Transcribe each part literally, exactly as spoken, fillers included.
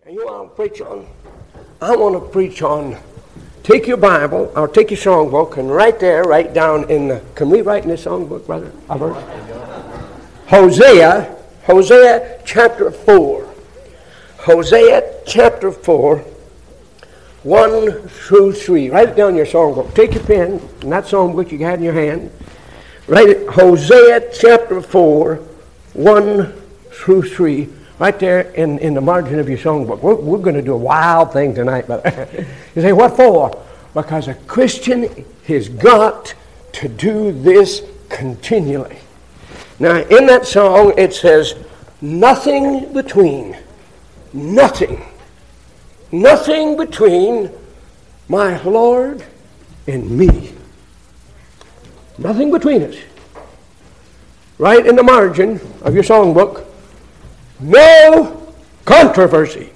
And you want to preach on? I want to preach on, take your Bible, or take your songbook, and right there, write down in the, can we write in this songbook, brother? Hosea, Hosea chapter four. Hosea chapter four, one through three. Write it down in your songbook. Take your pen, and that songbook you had in your hand. Write it, Hosea chapter four, one through three. Right there in, in the margin of your songbook. We're, we're going to do a wild thing tonight, brother. You say, what for? Because a Christian has got to do this continually. Now, in that song, it says, nothing between, nothing, nothing between my Lord and me. Nothing between us. Right in the margin of your songbook, no controversy.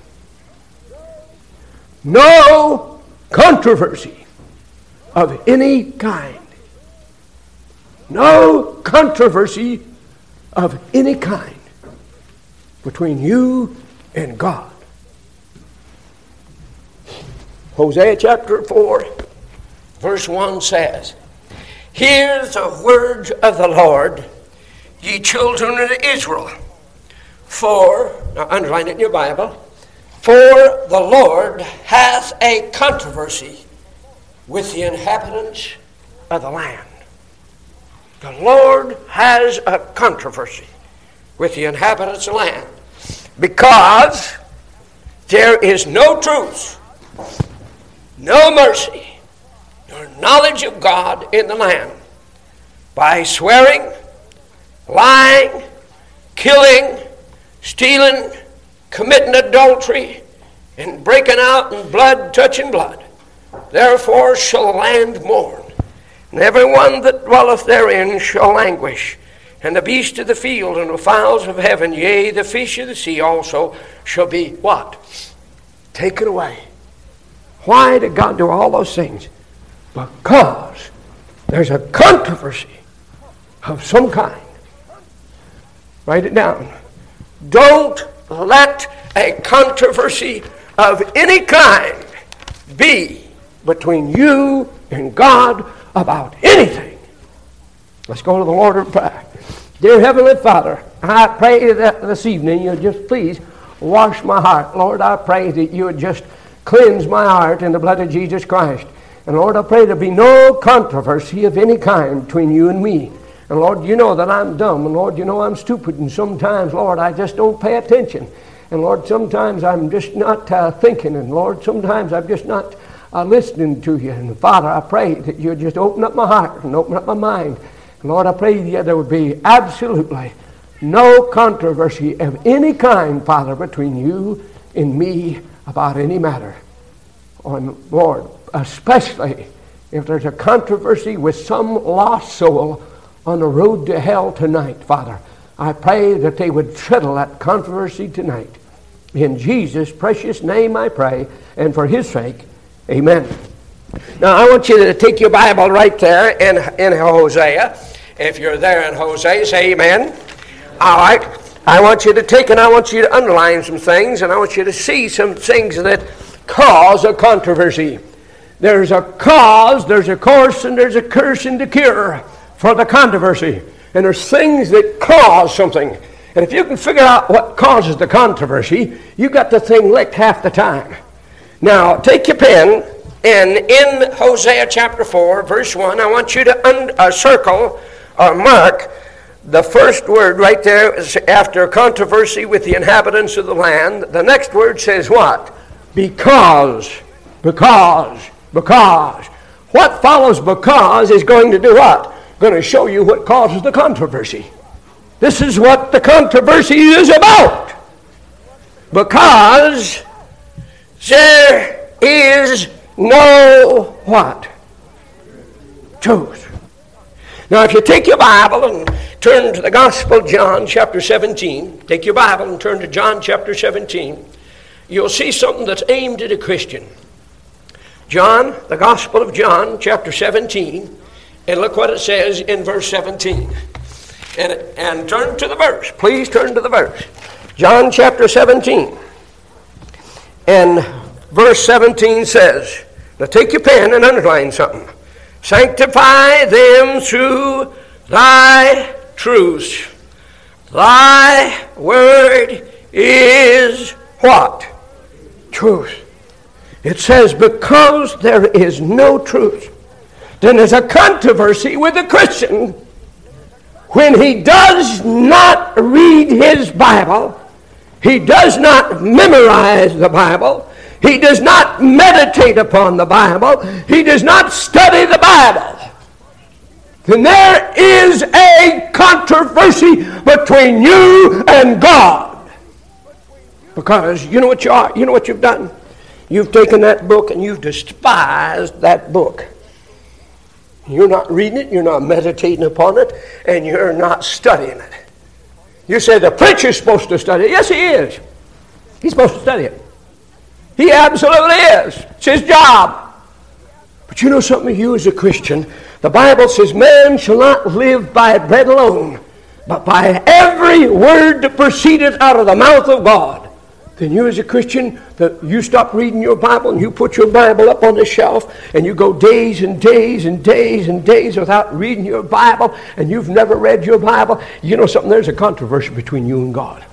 No controversy of any kind. No controversy of any kind between you and God. Hosea chapter four, verse one says, hear the words of the Lord, ye children of Israel. For, now underline it in your Bible, for the Lord hath a controversy with the inhabitants of the land. The Lord has a controversy with the inhabitants of the land because there is no truth, no mercy, nor knowledge of God in the land. By swearing, lying, killing, stealing, committing adultery, and breaking out in blood, touching blood. Therefore shall the land mourn, and every one that dwelleth therein shall languish. And the beasts of the field and the fowls of heaven, yea, the fish of the sea also, shall be what? Taken away. Why did God do all those things? Because there's a controversy of some kind. Write it down. Don't let a controversy of any kind be between you and God about anything. Let's go to the Lord in prayer. Dear Heavenly Father, I pray that this evening you'll just please wash my heart. Lord, I pray that you would just cleanse my heart in the blood of Jesus Christ. And Lord, I pray there be no controversy of any kind between you and me. And Lord, you know that I'm dumb. And Lord, you know I'm stupid. And sometimes, Lord, I just don't pay attention. And Lord, sometimes I'm just not uh, thinking. And Lord, sometimes I'm just not uh, listening to you. And Father, I pray that you just open up my heart and open up my mind. And Lord, I pray that there would be absolutely no controversy of any kind, Father, between you and me about any matter. And Lord, especially if there's a controversy with some lost soul on the road to hell tonight, Father, I pray that they would settle that controversy tonight. In Jesus' precious name I pray, and for his sake, amen. Now I want you to take your Bible right there in, in Hosea. If you're there in Hosea, say amen. All right. I want you to take and I want you to underline some things, and I want you to see some things that cause a controversy. There's a cause, there's a course, and there's a curse and a cure for the controversy. And there's things that cause something. And if you can figure out what causes the controversy, you got the thing licked half the time. Now, take your pen, and in Hosea chapter four, verse one, I want you to un- uh, circle or mark the first word right there is after controversy with the inhabitants of the land. The next word says what? Because. Because. Because. What follows because is going to do what? Going to show you what causes the controversy. This is what the controversy is about. Because there is no what? Truth. Now if you take your Bible and turn to the Gospel of John chapter seventeen, take your Bible and turn to John chapter seventeen, you'll see something that's aimed at a Christian. John, the Gospel of John chapter seventeen, and look what it says in verse seventeen. And, and turn to the verse. Please turn to the verse. John chapter seventeen. And verse seventeen says, now take your pen and underline something. Sanctify them through thy truth. Thy word is what? Truth. It says, because there is no truth, then there's a controversy with the Christian when he does not read his Bible, he does not memorize the Bible, he does not meditate upon the Bible, he does not study the Bible. Then there is a controversy between you and God. Because you know what you are, you know what you've done? You've taken that book and you've despised that book. You're not reading it, you're not meditating upon it, and you're not studying it. You say the preacher's supposed to study it. Yes, he is. He's supposed to study it. He absolutely is. It's his job. But you know something, you as a Christian, the Bible says man shall not live by bread alone, but by every word that proceedeth out of the mouth of God. Then you as a Christian, that you stop reading your Bible and you put your Bible up on the shelf and you go days and days and days and days without reading your Bible and you've never read your Bible, you know something, there's a controversy between you and God.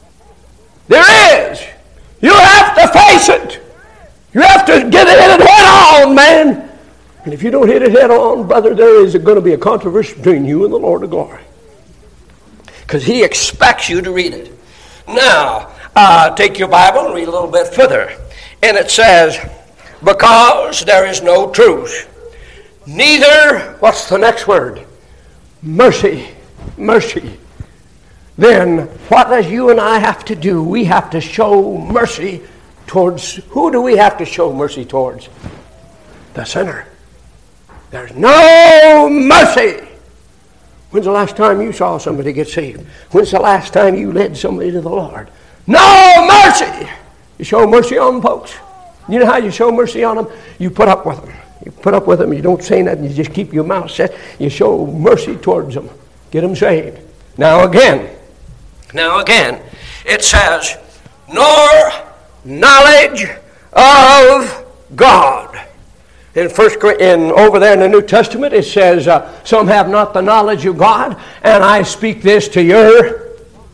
There is. You have to face it. You have to get it hit it head on, man. And if you don't hit it head on, brother, there is going to be a controversy between you and the Lord of glory. Because he expects you to read it. Now, Uh, take your Bible and read a little bit further. And it says, because there is no truth, neither, what's the next word? Mercy. Mercy. Then what does you and I have to do? We have to show mercy towards, who do we have to show mercy towards? The sinner. There's no mercy. When's the last time you saw somebody get saved? When's the last time you led somebody to the Lord? No mercy. You show mercy on folks. You know how you show mercy on them? You put up with them. You put up with them. You don't say nothing. You just keep your mouth shut. You show mercy towards them. Get them saved. Now again. Now again. It says, nor knowledge of God. In first, in over there in the New Testament, it says, uh, some have not the knowledge of God, and I speak this to your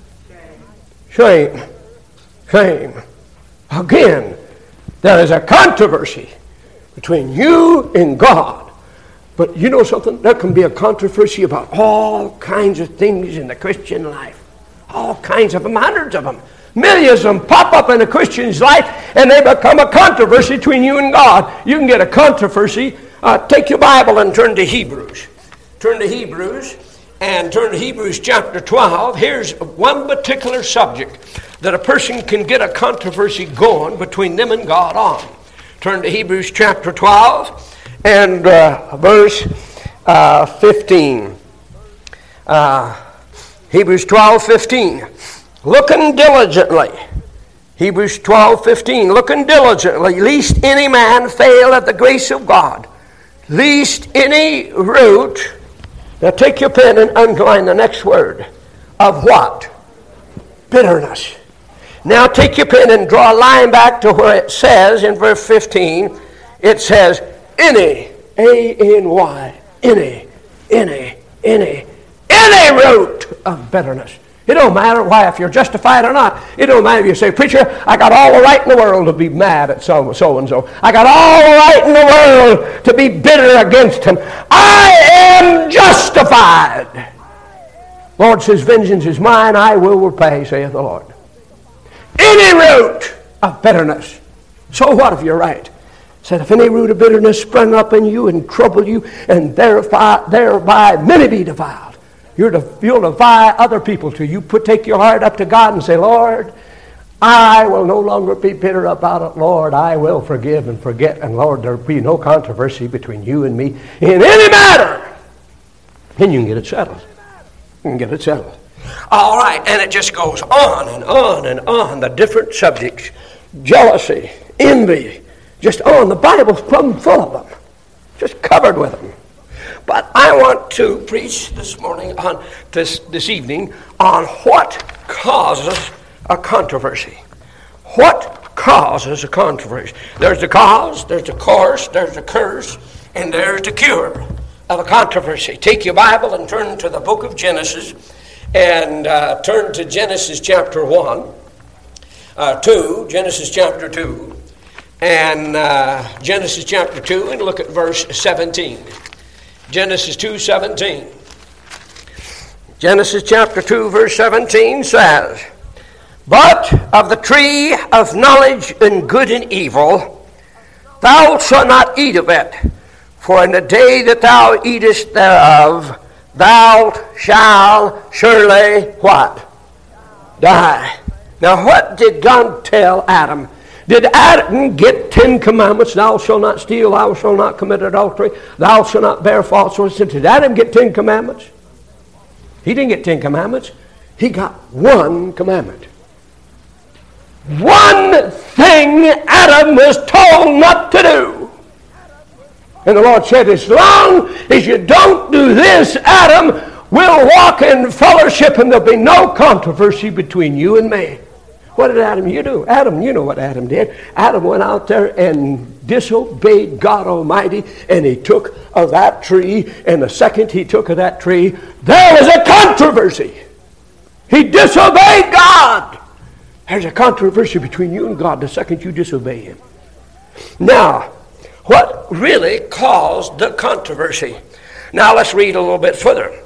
shame. Shame. Again, there is a controversy between you and God. But you know something? There can be a controversy about all kinds of things in the Christian life. All kinds of them, hundreds of them. Millions of them pop up in a Christian's life and they become a controversy between you and God. You can get a controversy. Uh, take your Bible and turn to Hebrews. Turn to Hebrews and turn to Hebrews chapter twelve. Here's one particular subject that a person can get a controversy going between them and God on. Turn to Hebrews chapter twelve and uh, verse uh, fifteen. Uh, Hebrews twelve fifteen. Looking diligently. Hebrews twelve fifteen. Looking diligently, lest any man fail at the grace of God, lest any root. Now take your pen and underline the next word. Of what? Bitterness. Now take your pen and draw a line back to where it says in verse fifteen, it says, any, A N Y, any, any, any, any root of bitterness. It don't matter why, if you're justified or not. It don't matter if you say, preacher, I got all the right in the world to be mad at so, so and so. I got all the right in the world to be bitter against him. I am justified. Lord says, vengeance is mine, I will repay, saith the Lord. Any root of bitterness. So what if you're right? Said, if any root of bitterness sprung up in you and trouble you, and thereby, thereby many be defiled. You're to, you'll defy other people till you put, take your heart up to God and say, Lord, I will no longer be bitter about it. Lord, I will forgive and forget. And Lord, there will be no controversy between you and me in any matter. Then you can get it settled. You can get it settled. All right, and it just goes on and on and on, the different subjects. Jealousy, envy, just on. The Bible's plumb full of them. Just covered with them. But I want to preach this morning, on this, this evening, on what causes a controversy. What causes a controversy. There's the cause, there's the course, there's the curse, and there's the cure of a controversy. Take your Bible and turn to the book of Genesis, and uh, turn to Genesis chapter one, uh, two, Genesis chapter two, and uh, Genesis chapter two, and look at verse seventeen. Genesis two seventeen. Genesis chapter two, verse seventeen says, "But of the tree of knowledge and good and evil, thou shalt not eat of it, for in the day that thou eatest thereof, thou shalt surely," what? Die. Now what did God tell Adam? Did Adam get Ten Commandments? Thou shalt not steal, thou shalt not commit adultery, thou shalt not bear false witness. Did Adam get Ten Commandments? He didn't get Ten Commandments. He got one commandment. One thing Adam was told not to do. And the Lord said, as long as you don't do this, Adam, we'll walk in fellowship and there'll be no controversy between you and me. What did Adam you do? Adam, you know what Adam did. Adam went out there and disobeyed God Almighty, and he took of that tree, and the second he took of that tree, there was a controversy. He disobeyed God. There's a controversy between you and God the second you disobey Him. Now, what really caused the controversy? Now let's read a little bit further.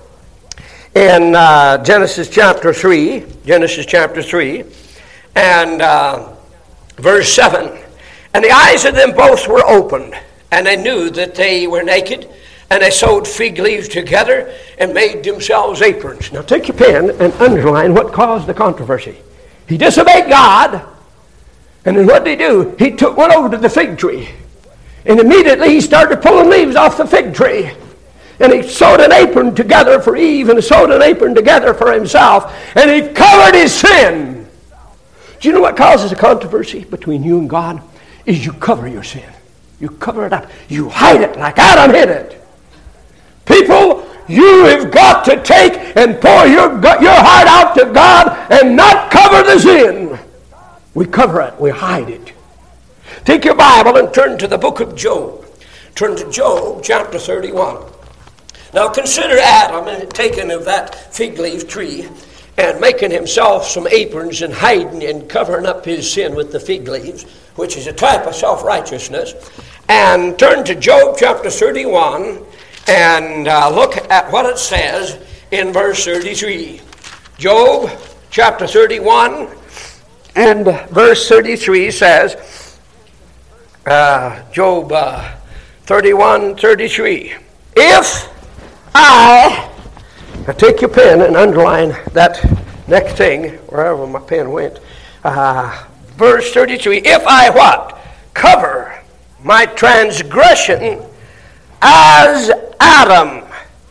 In uh, Genesis chapter three, Genesis chapter three, and uh, verse seven, "And the eyes of them both were opened, and they knew that they were naked, and they sewed fig leaves together and made themselves aprons." Now take your pen and underline what caused the controversy. He disobeyed God, and then what did he do? He took went over to the fig tree, and immediately he started pulling leaves off the fig tree. And he sewed an apron together for Eve, and he sewed an apron together for himself, and he covered his sin. Do you know what causes a controversy between you and God? Is you cover your sin. You cover it up. You hide it like Adam hid it. People, you have got to take and pour your, your heart out to God and not cover the sin. We cover it. We hide it. Take your Bible and turn to the book of Job. Turn to Job chapter thirty-one. Now consider Adam taking of that fig leaf tree and making himself some aprons and hiding and covering up his sin with the fig leaves, which is a type of self-righteousness. And turn to Job chapter thirty-one and uh, look at what it says in verse thirty-three. Job chapter thirty-one and verse thirty-three says, uh, Job uh, thirty-one thirty-three, "If I," now take your pen and underline that next thing, wherever my pen went. Uh, verse thirty-three, "If I," what? "Cover my transgression as Adam,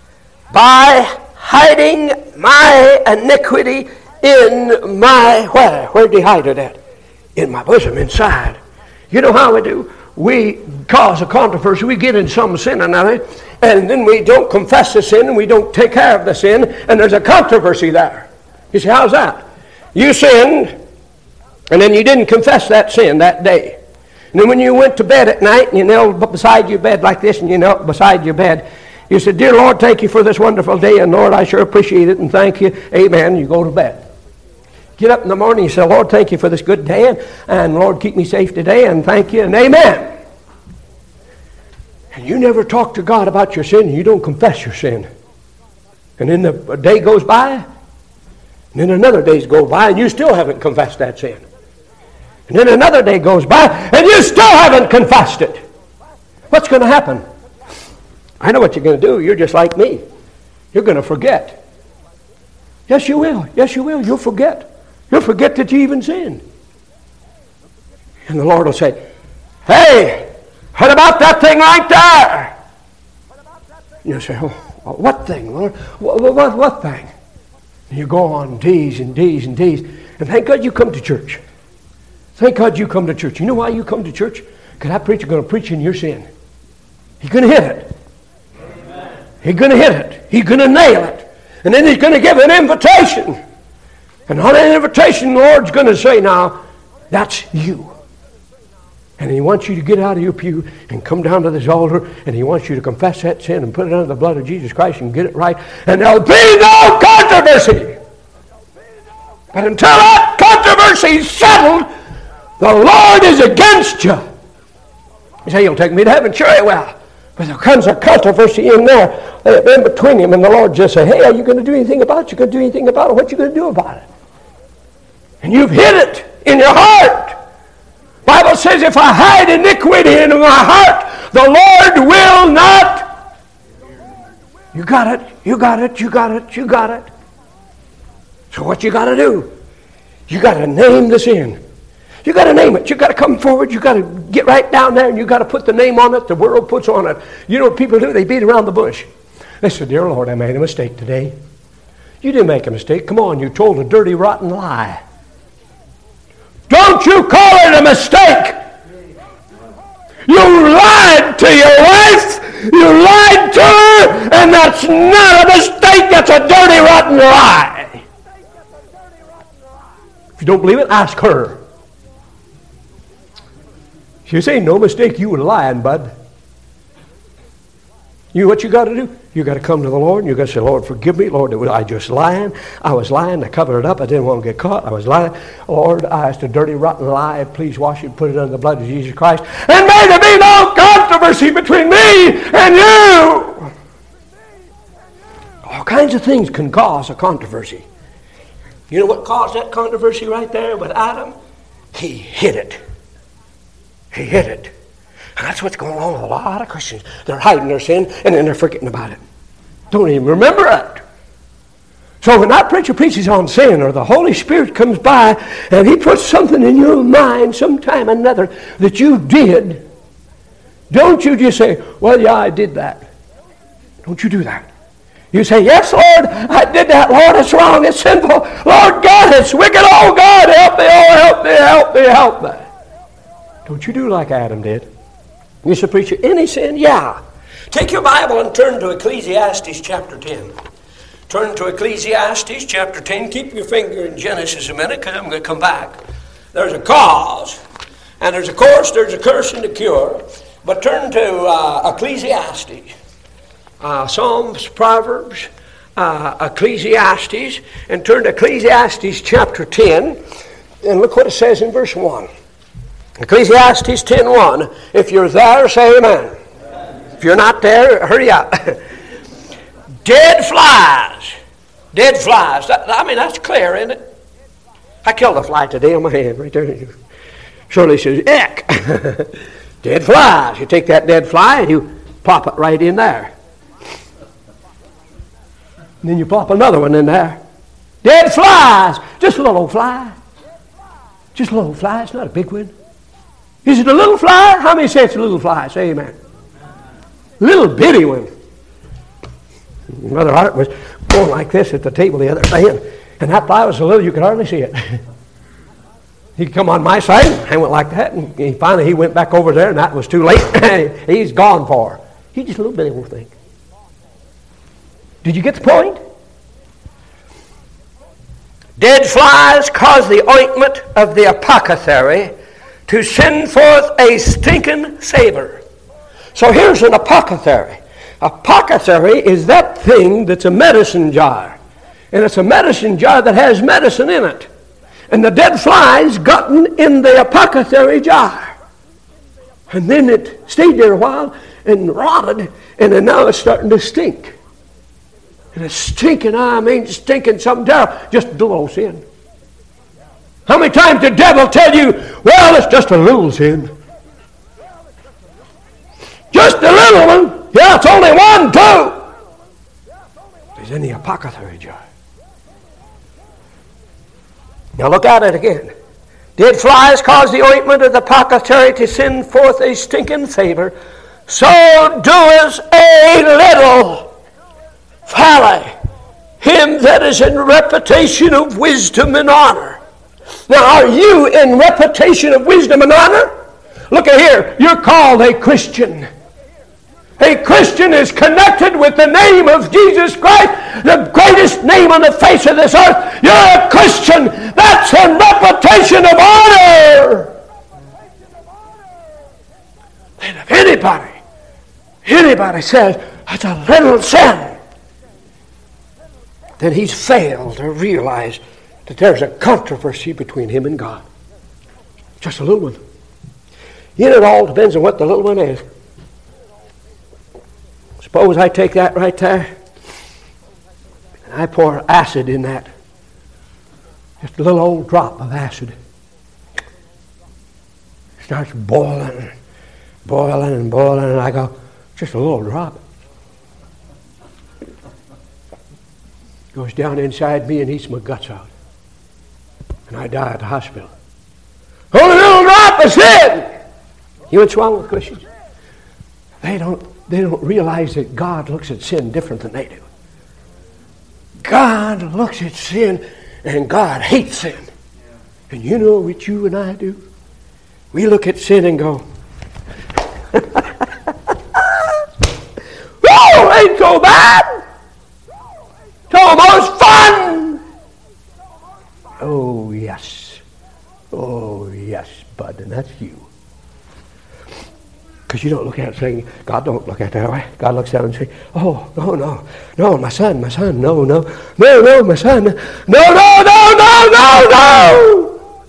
by hiding my iniquity in my," where? Where did he hide it at? In my bosom, inside. You know how we do? We cause a controversy. We get in some sin or another, and then we don't confess the sin, and we don't take care of the sin, and there's a controversy there. You say, how's that? You sinned, and then you didn't confess that sin that day. And then when you went to bed at night, and you knelt beside your bed like this, and you knelt beside your bed, you said, "Dear Lord, thank you for this wonderful day, and Lord, I sure appreciate it, and thank you, amen." You go to bed. Get up in the morning, you say, "Lord, thank you for this good day, and, and Lord, keep me safe today, and thank you, and amen." And you never talk to God about your sin, and you don't confess your sin. And then the day goes by, and then another day goes by, and you still haven't confessed that sin. And then another day goes by, and you still haven't confessed it. What's going to happen? I know what you're going to do. You're just like me. You're going to forget. Yes, you will. Yes, you will. You'll forget. You'll forget that you even sinned. And the Lord will say, "Hey, what about that thing right there?" And you'll say, "Oh, what thing, Lord? What, what, what thing?" And you go on days and days and days. And thank God you come to church. Thank God you come to church. You know why you come to church? Because that preacher's going to preach in your sin. He's going to hit it. Amen. He's going to hit it. He's going to nail it. And then he's going to give an invitation. And on that invitation, the Lord's going to say, "Now, that's you. And he wants you to get out of your pew and come down to this altar, and he wants you to confess that sin and put it under the blood of Jesus Christ and get it right. And there'll be no controversy. But until that controversy is settled, the Lord is against you. You say, he'll take me to heaven. Sure he will. But there comes a controversy in there, in between him and the Lord. Just say, hey, are you going to do anything about it? You going to do anything about it? What you going to do about it? And you've hid it in your heart. Bible says, if I hide iniquity in my heart, the Lord will not. You got it. You got it. You got it. You got it. So what you got to do? You got to name the sin. You got to name it. You got to come forward. You got to get right down there, and you got to put the name on it the world puts on it. You know what people do? They beat around the bush. They said, dear Lord, I made a mistake today. You didn't make a mistake. Come on, you told a dirty, rotten lie. Don't you call it a mistake. You lied to your wife. You lied to her, and that's not a mistake. That's a dirty, rotten lie. If you don't believe it, ask her. You say, no mistake, you were lying, bud. You know what you got to do? You got to come to the Lord, and you got to say, Lord, forgive me. Lord, I just lying. I was lying. I covered it up. I didn't want to get caught. I was lying. Lord, I asked a dirty, rotten lie. Please wash it and put it under the blood of Jesus Christ. And may there be no controversy between me and you. All kinds of things can cause a controversy. You know what caused that controversy right there with Adam? He hid it. He hid it. And that's what's going on with a lot of Christians. They're hiding their sin, and then they're forgetting about it. Don't even remember it. So when that preacher preaches on sin, or the Holy Spirit comes by, and he puts something in your mind sometime or another that you did, don't you just say, well, yeah, I did that. Don't you do that. You say, yes, Lord, I did that. Lord, it's wrong. It's sinful. Lord God, it's wicked. Oh, God, help me. Oh, help me, help me, help me. Don't you do like Adam did. You say, preacher, any sin? Yeah. Take your Bible and turn to Ecclesiastes chapter ten. Turn to Ecclesiastes chapter ten. Keep your finger in Genesis a minute, because I'm going to come back. There's a cause, and there's a course, there's a curse and a cure. But turn to uh, Ecclesiastes. Uh, Psalms, Proverbs, uh, Ecclesiastes, and turn to Ecclesiastes chapter ten, and look what it says in verse one. Ecclesiastes ten one. If you're there, say amen. Amen. If you're not there, hurry up. Dead flies. Dead flies. That, I mean, that's clear, isn't it? I killed a fly today on my hand right there. Shirley says, eck. Dead flies. You take that dead fly and you pop it right in there. And then you pop another one in there. Dead flies. Just a little old fly. Just a little fly. It's not a big one. Is it a little fly? How many say it's a little fly? Say amen. Little bitty one. Brother Hart was going like this at the table the other day, and, and that fly was so little you could hardly see it. He could come on my side, and I went like that, and he, finally he went back over there, and that was too late. He's gone for her. He's just a little bitty little thing. Did you get the point? Dead flies cause the ointment of the apothecary to send forth a stinking savor. So here's an apothecary. Apothecary is that thing that's a medicine jar. And it's a medicine jar that has medicine in it. And the dead flies gotten in the apothecary jar. And then it stayed there a while and rotted, and then now it's starting to stink. And it's stinking, I mean stinking something terrible. Just a little sin. How many times did the devil tell you, well, it's just a little sin? Just a little one? Yeah, it's only one, too. It's in the apothecary jar. Now look at it again. Did flies cause the ointment of the apothecary to send forth a stinking savor? So doeth a little folly him that is in reputation of wisdom and honor. Now, are you in reputation of wisdom and honor? Look at here. You're called a Christian. A Christian is connected with the name of Jesus Christ, the greatest name on the face of this earth. You're a Christian. That's a reputation of honor. anybody, anybody says that's a little sin, then he's failed to realize that there's a controversy between him and God. Just a little one. You know, it all depends on what the little one is. Suppose I take that right there and I pour acid in that. Just a little old drop of acid. It starts boiling, boiling and boiling, and I go, just a little drop. Goes down inside me and eats my guts out. And I die at the hospital. Only a little drop of sin! You know what's wrong with Christians? They don't, they don't realize that God looks at sin different than they do. God looks at sin, and God hates sin. And you know what you and I do? We look at sin and go, oh, ain't so bad. It's almost fun. Oh, yes. Oh, yes, bud, and that's you. Because you don't look at it saying, God don't look at it that way. God looks down and says, oh, no, no, no, my son, my son, no, no, no, no, my son, no, no, no, no, no, no.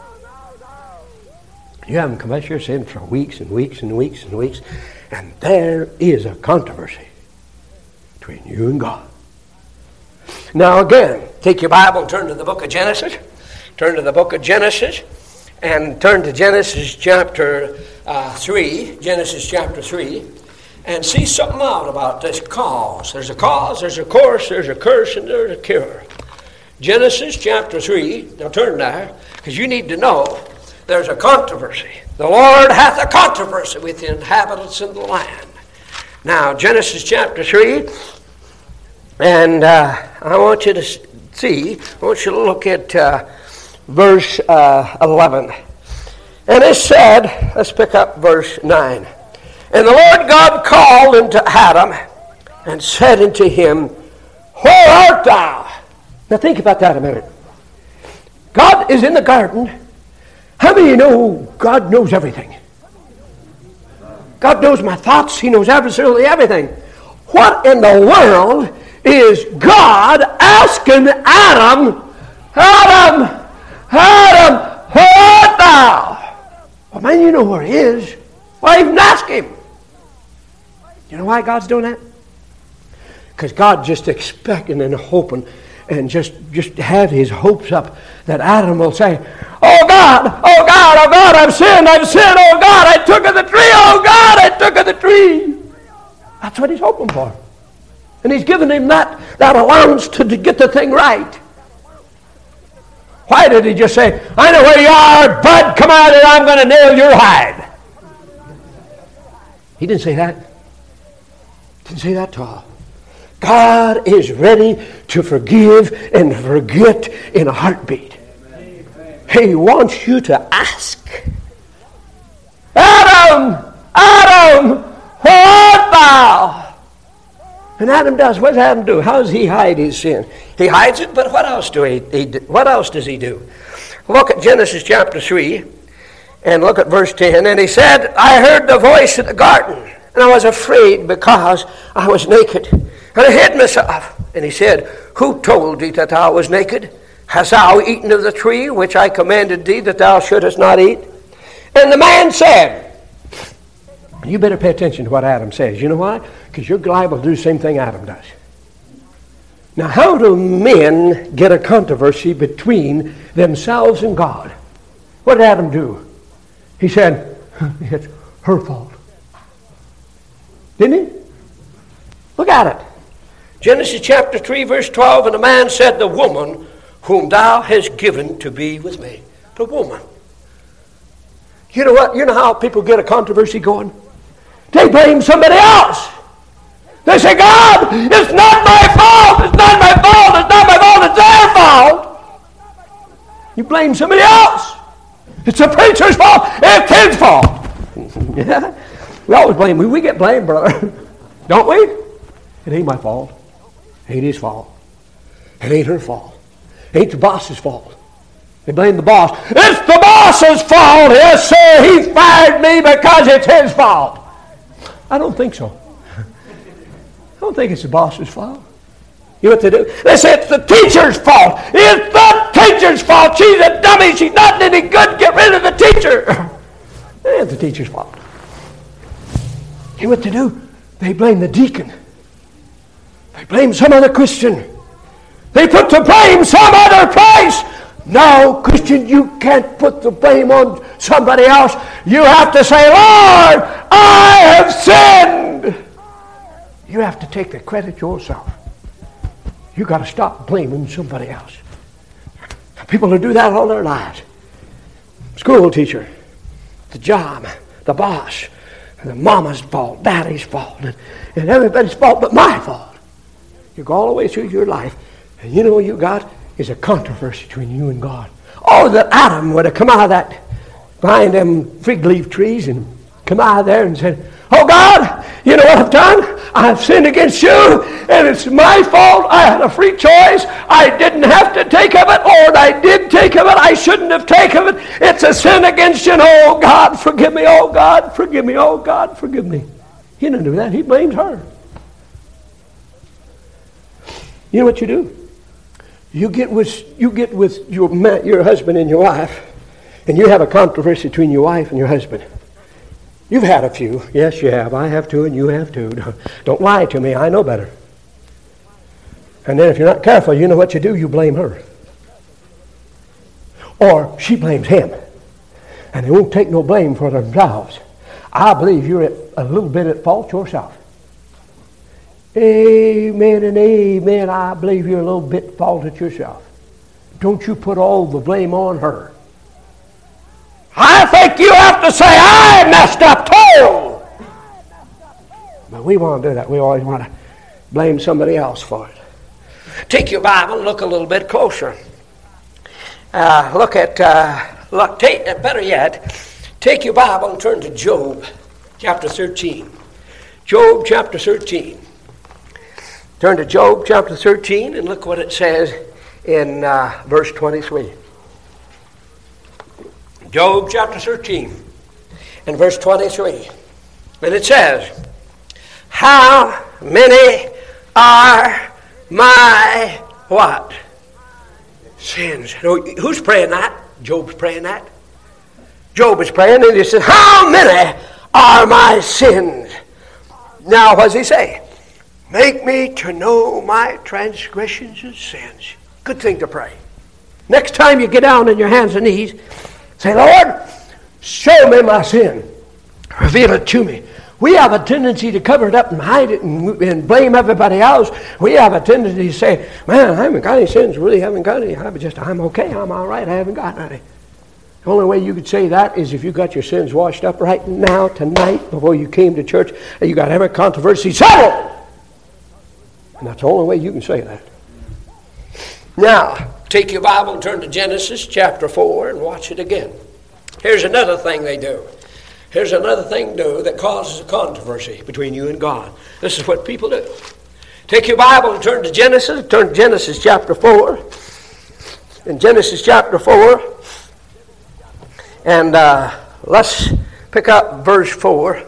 You haven't confessed your sin for weeks and weeks and weeks and weeks, and there is a controversy between you and God. Now again, take your Bible and turn to the book of Genesis. Turn to the book of Genesis and turn to Genesis chapter uh, three. Genesis chapter three. And see something out about this cause. There's a cause, there's a course, there's a curse, and there's a cure. Genesis chapter three. Now turn there, because you need to know there's a controversy. The Lord hath a controversy with the inhabitants of the land. Now, Genesis chapter three. And uh, I want you to see, I want you to look at uh, verse uh, eleven. And it said, let's pick up verse nine. And the Lord God called unto Adam and said unto him, where art thou? Now think about that a minute. God is in the garden. How many of you know God knows everything? God knows my thoughts. He knows absolutely everything. What in the world is God asking Adam, Adam, Adam, where art thou? Well, man, you know where he is. Why even ask him? You know why God's doing that? Because God just expecting and hoping and just, just had his hopes up that Adam will say, oh God, oh God, oh God, I've sinned, I've sinned, oh God, I took of the tree, oh God, I took of the tree. That's what he's hoping for. And he's given him that, that allowance to, to get the thing right. Why did he just say, I know where you are, bud, come out and I'm going to nail your hide? He didn't say that. Didn't say that at all. God is ready to forgive and forget in a heartbeat. He wants you to ask. Adam, Adam, where art thou? And Adam does. What does Adam do? How does he hide his sin? He hides it, but what else do he, he what else does he do? Look at Genesis chapter three and look at verse ten. And he said, I heard the voice in the garden, and I was afraid because I was naked. And I hid myself. And he said, who told thee that thou was naked? Hast thou eaten of the tree which I commanded thee that thou shouldest not eat? And the man said, you better pay attention to what Adam says. You know why? Because you're liable to do the same thing Adam does. Now, how do men get a controversy between themselves and God? What did Adam do? He said, it's her fault. Didn't he? Look at it. Genesis chapter three, verse twelve, and the man said, the woman whom thou hast given to be with me. The woman. You know what? You know how people get a controversy going? They blame somebody else. They say, God, it's not my fault. It's not my fault. It's not my fault. It's their fault. You blame somebody else. It's the preacher's fault. It's his fault. Yeah. We always blame. We, we get blamed, brother. Don't we? It ain't my fault. It ain't his fault. It ain't her fault. It ain't the boss's fault. They blame the boss. It's the boss's fault. Yes, sir. He fired me because it's his fault. I don't think so. I don't think it's the boss's fault. You know what they do? They say it's the teacher's fault. It's the teacher's fault. She's a dummy. She's not any good. Get rid of the teacher. It's the teacher's fault. You know what they do? They blame the deacon. They blame some other Christian. They put the blame some other place. No, Christian, you can't put the blame on somebody else. You have to say, Lord, I have sinned. You have to take the credit yourself. You got to stop blaming somebody else. People who do that all their lives. School teacher, the job, the boss, the mama's fault, daddy's fault, and, and everybody's fault but my fault. You go all the way through your life, and you know what you got is a controversy between you and God. Oh, that Adam would have come out of that, behind them fig leaf trees, and come out of there and said, oh God, you know what I've done? I've sinned against you, and it's my fault. I had a free choice. I didn't have to take of it, or I did take of it. I shouldn't have taken of it. It's a sin against you. And oh God, forgive me. Oh God, forgive me. Oh God, forgive me. He didn't do that. He blamed her. You know what you do? You get with you get with your your husband and your wife, and you have a controversy between your wife and your husband. You've had a few. Yes, you have. I have too, and you have too. Don't lie to me. I know better. And then if you're not careful, you know what you do? You blame her. Or she blames him. And they won't take no blame for themselves. I believe you're at, a little bit at fault yourself. Amen and amen. I believe you're a little bit at fault at yourself. Don't you put all the blame on her. I think you have to say, I messed up too. But we won't do that. We always want to blame somebody else for it. Take your Bible and look a little bit closer. Uh, look at, uh, look, take, better yet, take your Bible and turn to Job chapter thirteen. Job chapter thirteen. Turn to Job chapter thirteen and look what it says in uh, verse twenty-three. Job chapter thirteen and verse twenty-three. And it says, how many are my what? Sins. Who's praying that? Job's praying that. Job is praying and he says, how many are my sins? Now what does he say? Make me to know my transgressions and sins. Good thing to pray. Next time you get down on your hands and knees, say, Lord, show me my sin. Reveal it to me. We have a tendency to cover it up and hide it and, and blame everybody else. We have a tendency to say, man, I haven't got any sins. Really haven't got any. I'm just, I'm okay. I'm all right. I haven't got any. The only way you could say that is if you got your sins washed up right now, tonight, before you came to church, and you got every controversy settled. And that's the only way you can say that. Now, take your Bible and turn to Genesis chapter four and watch it again. Here's another thing they do. Here's another thing they do that causes a controversy between you and God. This is what people do. Take your Bible and turn to Genesis. Turn to Genesis chapter four. In Genesis chapter four. And uh, let's pick up verse four.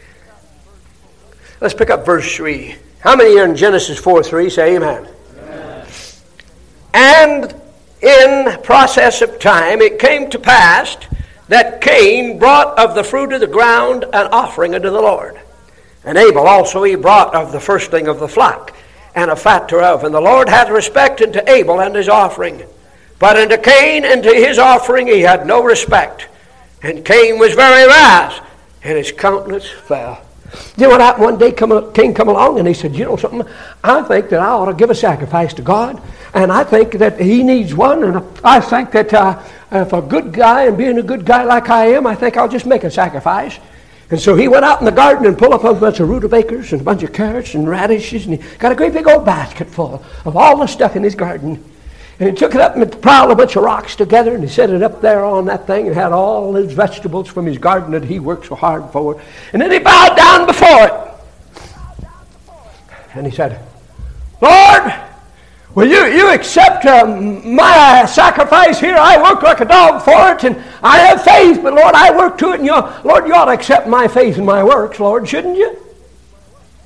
Let's pick up verse three. How many are in Genesis four three? Say amen. Amen. And in process of time it came to pass that Cain brought of the fruit of the ground an offering unto the Lord. And Abel also he brought of the firstling of the flock, and a fat thereof. And the Lord had respect unto Abel and his offering. But unto Cain and to his offering he had no respect. And Cain was very wrath, and his countenance fell. You know what happened? One day come, Cain come along and he said, you know something? I think that I ought to give a sacrifice to God. And I think that he needs one. And I think that uh, if a good guy, and being a good guy like I am, I think I'll just make a sacrifice. And so he went out in the garden and pulled up a bunch of rutabagas and a bunch of carrots and radishes. And he got a great big old basket full of all the stuff in his garden. And he took it up and piled a bunch of rocks together, and he set it up there on that thing and had all his vegetables from his garden that he worked so hard for. And then he bowed down before it. And he said, Lord, will you, you accept uh, my sacrifice here? I work like a dog for it, and I have faith, but Lord, I work to it, and you, Lord, you ought to accept my faith and my works, Lord, shouldn't you?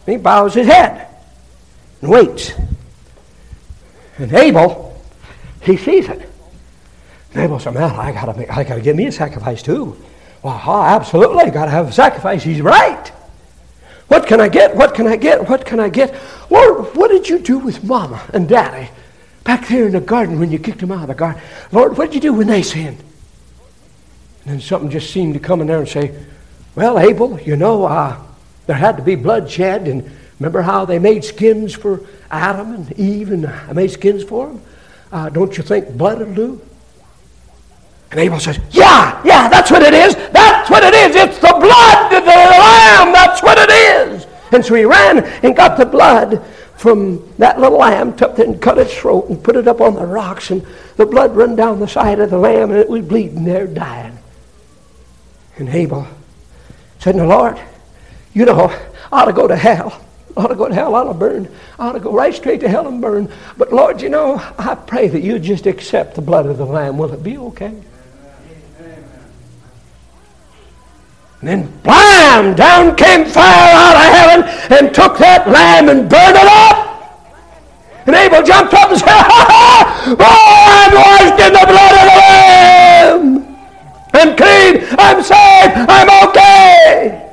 He bows his head and waits. And Abel, he sees it. And Abel said, man, I gotta make, I gotta give me a sacrifice too. Well, absolutely, gotta have a sacrifice. He's right. What can I get? What can I get? What can I get? Lord, what did you do with Mama and Daddy back there in the garden when you kicked them out of the garden? Lord, what did you do when they sinned? And then something just seemed to come in there and say, well, Abel, you know, uh, there had to be blood shed. And remember how they made skins for Adam and Eve and I made skins for them? Uh, don't you think blood will do? And Abel says, yeah, yeah, that's what it is. That's what it is. It's the blood of the lamb. That's what it is. And so he ran and got the blood from that little lamb, took it and cut its throat and put it up on the rocks. And the blood ran down the side of the lamb and it was bleeding there, dying. And Abel said, no, Lord, you know, I ought to go to hell. I ought to go to hell. I ought to burn. I ought to go right straight to hell and burn. But Lord, you know, I pray that you just accept the blood of the lamb. Will it be okay? And then, blam, down came fire out of heaven and took that lamb and burned it up. And Abel jumped up and said, ha ha, oh, I'm washed in the blood of the lamb. I'm clean, I'm saved, I'm okay.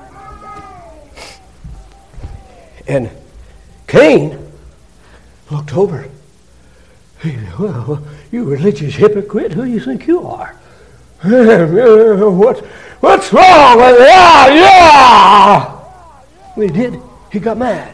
And Cain looked over. He said, well, you religious hypocrite, who do you think you are? What? What's wrong with you? Yeah, yeah. Well, he did. He got mad.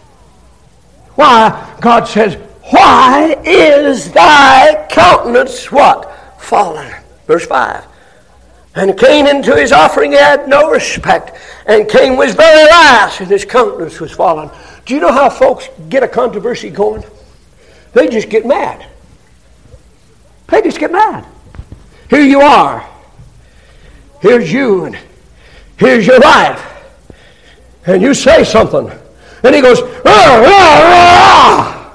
Why? God says, why is thy countenance what? Fallen. Verse five. And Cain into his offering had no respect. And Cain was very wrath, and his countenance was fallen. Do you know how folks get a controversy going? They just get mad. They just get mad. Here you are. Here's you, and here's your wife. And you say something. And he goes, rah, rah, rah.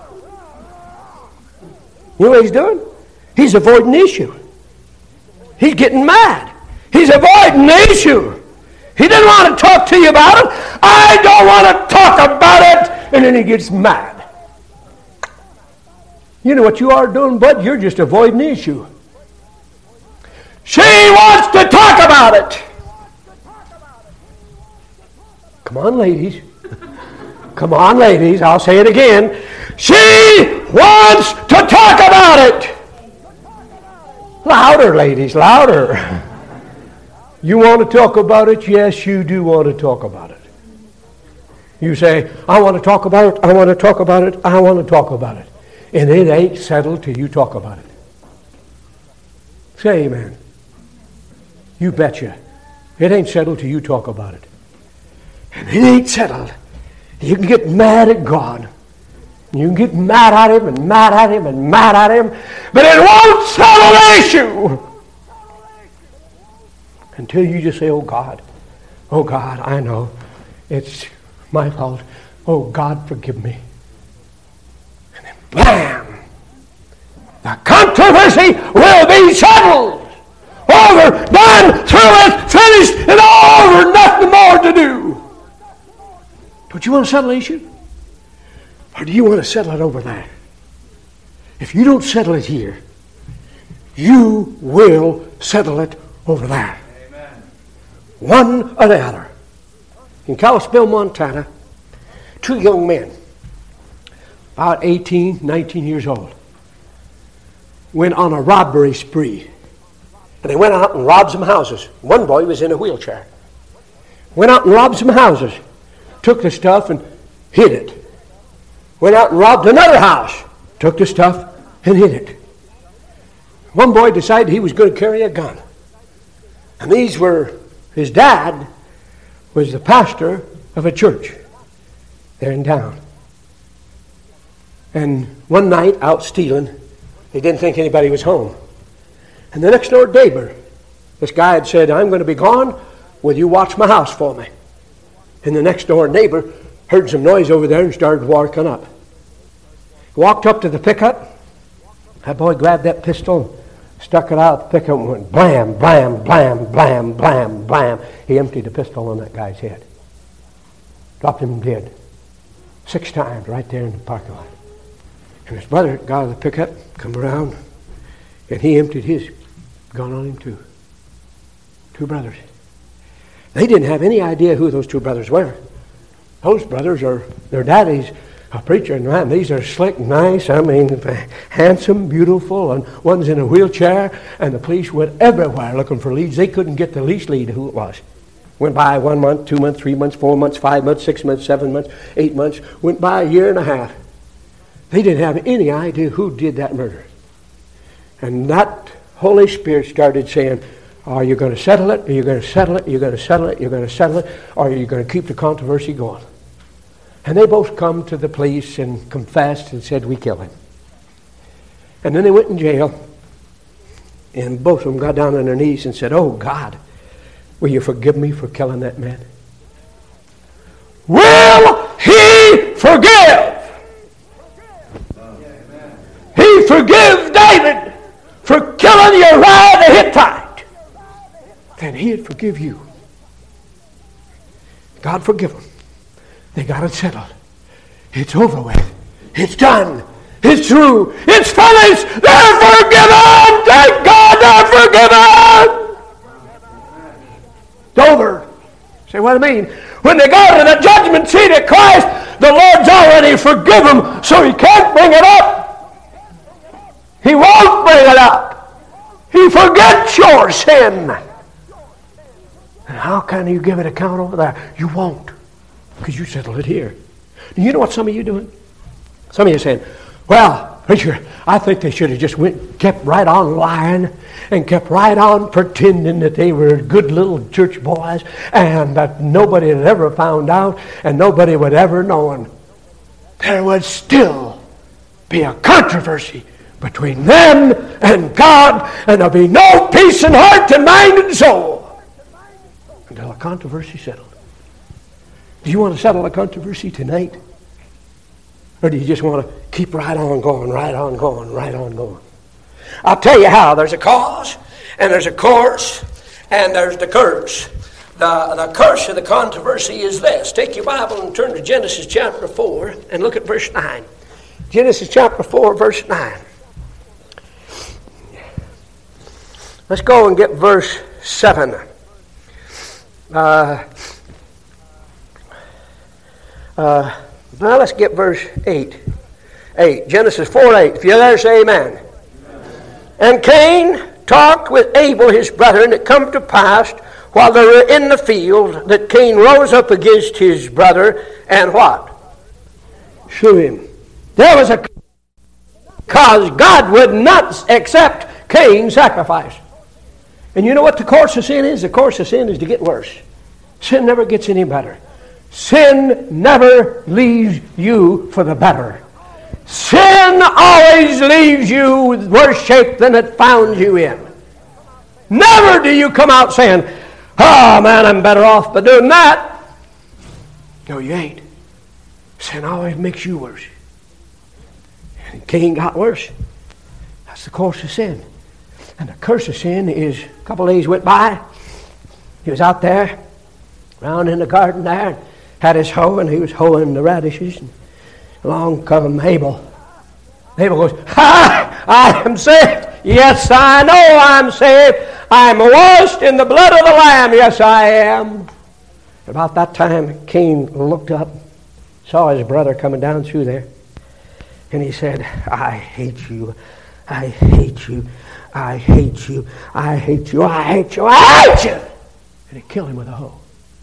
You know what he's doing? He's avoiding the issue. He's getting mad. He's avoiding the issue. He didn't want to talk to you about it. I don't want to talk about it. And then he gets mad. You know what you are doing, bud? You're just avoiding the issue. She wants to talk about it. Come on, ladies. Come on, ladies. I'll say it again. She wants to talk about it. Louder, ladies, louder. You want to talk about it? Yes, you do want to talk about it. You say, I want to talk about it, I want to talk about it, I want to talk about it. And it ain't settled till you talk about it. Say amen. You betcha. It ain't settled till you talk about it. And it ain't settled. You can get mad at God. You can get mad at him and mad at him and mad at him. But it won't settle the issue. Until you just say, oh God, oh God, I know. It's my fault. Oh God, forgive me. And then blam! The controversy will be settled. Over, done, through it, finished, and over, nothing more to do. Don't you want to settle the issue? Or do you want to settle it over there? If you don't settle it here, you will settle it over there. Amen. One or the other. In Kalispell, Montana, two young men, about eighteen, nineteen years old, went on a robbery spree. And they went out and robbed some houses. One boy was in a wheelchair. Went out and robbed some houses. Took the stuff and hid it. Went out and robbed another house. Took the stuff and hid it. One boy decided he was going to carry a gun. And these were, his dad was the pastor of a church there in town. And one night out stealing, he didn't think anybody was home. And the next door neighbor, this guy had said, I'm going to be gone. Will you watch my house for me? And the next door neighbor heard some noise over there and started walking up. Walked up to the pickup. That boy grabbed that pistol, stuck it out the pickup and went blam, blam, blam, blam, blam, blam. He emptied the pistol on that guy's head. Dropped him dead. Six times right there in the parking lot. And his brother got out of the pickup, come around, and he emptied his gun on him too. Two brothers. They didn't have any idea who those two brothers were. Those brothers are, their daddy's a preacher, and man, these are slick, nice, I mean, handsome, beautiful, and one's in a wheelchair, and the police went everywhere looking for leads. They couldn't get the least lead of who it was. Went by one month, two months, three months, four months, five months, six months, seven months, eight months. Went by a year and a half. They didn't have any idea who did that murder. And that Holy Spirit started saying, are you going to settle it? Are you going to settle it? Are you going to settle it? Are you going to settle it? Or are you going to keep the controversy going? And they both come to the police and confessed and said, we killed him. And then they went in jail. And both of them got down on their knees and said, oh, God, will you forgive me for killing that man? Will he forgive? He forgave David for killing Uriah the Hittite. Then he'd forgive you. God forgive them. They got it settled. It's over with. It's done. It's through. It's finished. They're forgiven. Thank God they're forgiven. It's over. Say, what do I mean? When they go to the judgment seat of Christ, the Lord's already forgiven them, so He can't bring it up. He won't bring it up. He forgets your sin. And how can you give an account over there? You won't. Because you settled it here. And you know what some of you doing? Some of you saying, well, preacher, I think they should have just went, kept right on lying and kept right on pretending that they were good little church boys and that nobody had ever found out and nobody would ever know. There would still be a controversy between them and God, and there'll be no peace in heart and mind and soul until a controversy settled. Do you want to settle a controversy tonight? Or do you just want to keep right on going, right on going, right on going? I'll tell you how. There's a cause, and there's a course, and there's the curse. The, the curse of the controversy is this. Take your Bible and turn to Genesis chapter four and look at verse nine. Genesis chapter four, verse nine. Let's go and get verse seven. Uh, uh, now let's get verse eight. eight. Genesis four eight. If you're there, say amen. Amen. And Cain talked with Abel his brother, and it come to pass while they were in the field that Cain rose up against his brother and what? Slew him. There was a cause. God would not accept Cain's sacrifice. And you know what the course of sin is? The course of sin is to get worse. Sin never gets any better. Sin never leaves you for the better. Sin always leaves you with worse shape than it found you in. Never do you come out saying, oh man, I'm better off by doing that. No, you ain't. Sin always makes you worse. And Cain got worse. That's the course of sin. And the curse of sin is, a couple of days went by. He was out there, around in the garden there, had his hoe, and he was hoeing the radishes. And along come Abel. Abel goes, ha! I am saved. Yes, I know I'm saved. I'm washed in the blood of the Lamb. Yes, I am. About that time, Cain looked up, saw his brother coming down through there, and he said, I hate you. I hate you. I hate you. I hate you. I hate you. I hate you. And he killed him with a hoe.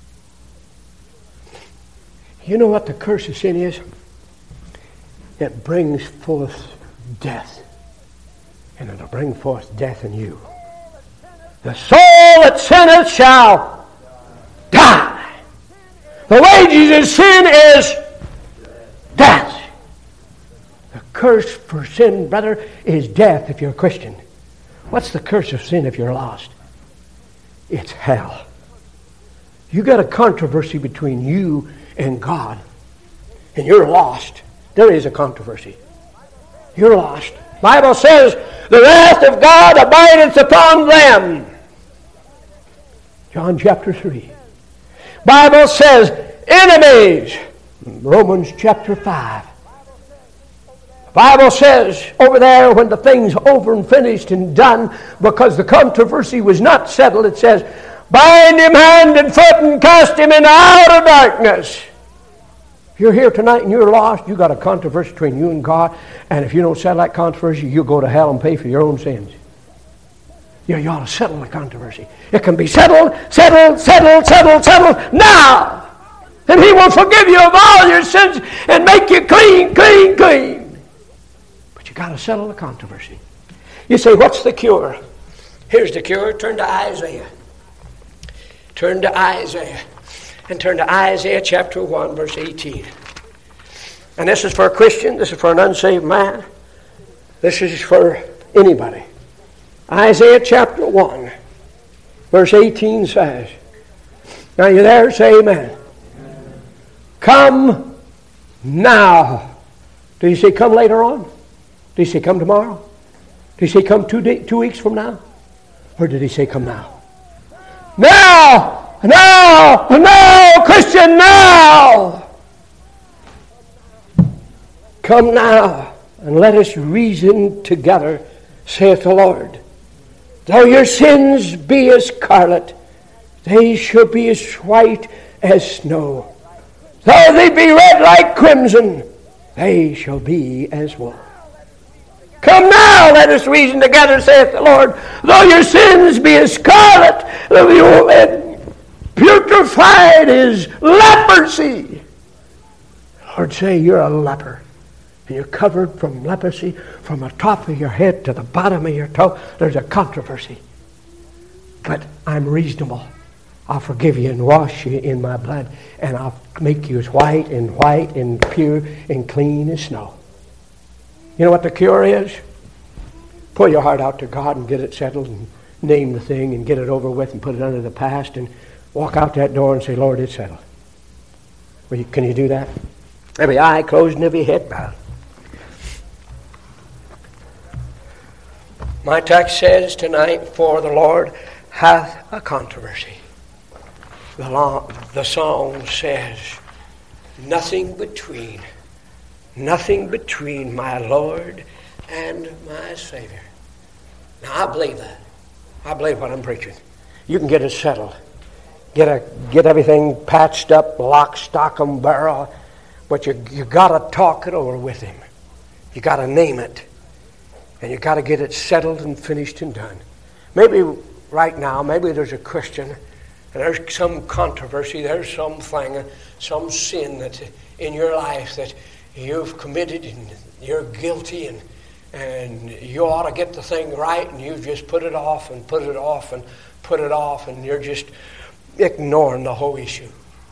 You know what the curse of sin is? It brings forth death. And it'll bring forth death in you. The soul that sinneth shall die. The wages of sin is death. The curse for sin, brother, is death if you're a Christian. What's the curse of sin if you're lost? It's hell. You got a controversy between you and God, and you're lost. There is a controversy. You're lost. Bible says, the wrath of God abideth upon them. John chapter three. Bible says, if enemies. Romans chapter five. The Bible says over there, when the thing's over and finished and done, because the controversy was not settled, it says, bind him hand and foot and cast him into outer darkness. If you're here tonight and you're lost, you got a controversy between you and God, and if you don't settle that controversy, you'll go to hell and pay for your own sins. You, you ought to settle the controversy. It can be settled, settled, settled, settled, settled now. And He will forgive you of all your sins and make you clean, clean, clean. But you got to settle the controversy. You say, what's the cure? Here's the cure. Turn to Isaiah. Turn to Isaiah. And turn to Isaiah chapter one, verse eighteen. And this is for a Christian. This is for an unsaved man. This is for anybody. Isaiah chapter one, verse eighteen says, now you there? Say amen. Come now. Did He say come later on? Did He say come tomorrow? Did He say come two, day, two weeks from now? Or did He say come now? Now! Now! Now! Christian, now! Come now, and let us reason together, saith the Lord. Though your sins be as scarlet, they shall be as white as snow. Though they be red like crimson, they shall be as wool. Come now, let us reason together, saith the Lord. Though your sins be as scarlet, and putrefied is leprosy. Lord, say you're a leper. And you're covered from leprosy from the top of your head to the bottom of your toe. There's a controversy. But I'm reasonable. I'll forgive you and wash you in my blood. And I'll make you as white and white and pure and clean as snow. You know what the cure is? Pull your heart out to God and get it settled and name the thing and get it over with and put it under the past and walk out that door and say, Lord, it's settled. Well, you, can you do that? Every eye closed and every head bowed. My text says tonight, for the Lord hath a controversy. The, long, the song says, nothing between, nothing between my Lord and my Savior. Now I believe that. I believe what I'm preaching. You can get it settled. Get a get everything patched up, lock, stock, and barrel. But you you got to talk it over with Him. You got to name it. And you got to get it settled and finished and done. Maybe right now, maybe there's a Christian, and there's some controversy, there's something, some sin that's in your life that you've committed and you're guilty and and you ought to get the thing right, and you've just put it off and put it off and put it off, and you're just ignoring the whole issue.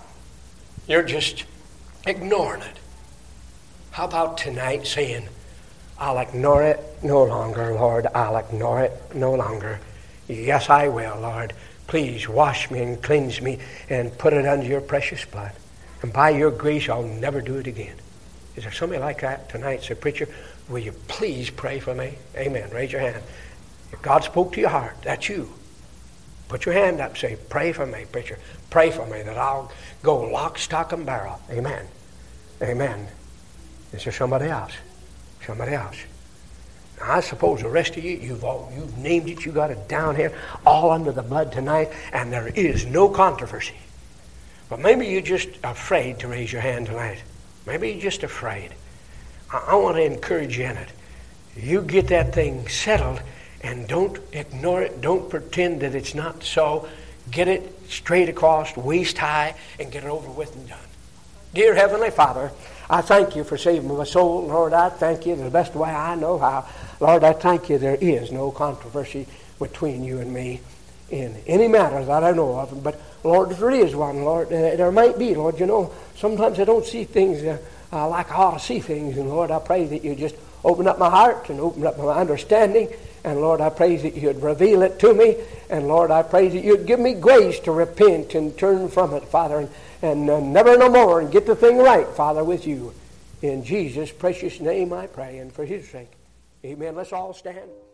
You're just ignoring it. How about tonight saying, I'll ignore it no longer, Lord. I'll ignore it no longer. Yes, I will, Lord. Please wash me and cleanse me and put it under your precious blood. And by your grace, I'll never do it again. Is there somebody like that tonight? Say, preacher, will you please pray for me? Amen. Raise your hand. If God spoke to your heart, that's you. Put your hand up. Say, pray for me, preacher. Pray for me that I'll go lock, stock, and barrel. Amen. Amen. Is there somebody else? Somebody else. Now, I suppose the rest of you, you've all, you've named it. You got it down here, all under the blood tonight, and there is no controversy. But maybe you're just afraid to raise your hand tonight. Maybe you're just afraid. I, I want to encourage you in it. You get that thing settled, and don't ignore it. Don't pretend that it's not so. Get it straight across, waist high, and get it over with and done. Dear Heavenly Father, I thank you for saving my soul. Lord, I thank you the best way I know how. Lord, I thank you there is no controversy between you and me in any matter that I know of. But, Lord, if there is one, Lord, uh, there might be, Lord. You know, sometimes I don't see things uh, uh, like I ought to see things. And, Lord, I pray that you just open up my heart and open up my understanding. And, Lord, I pray that you'd reveal it to me. And, Lord, I pray that you'd give me grace to repent and turn from it, Father, and, and uh, never no more, and get the thing right, Father, with you. In Jesus' precious name I pray, and for his sake. Amen. Let's all stand.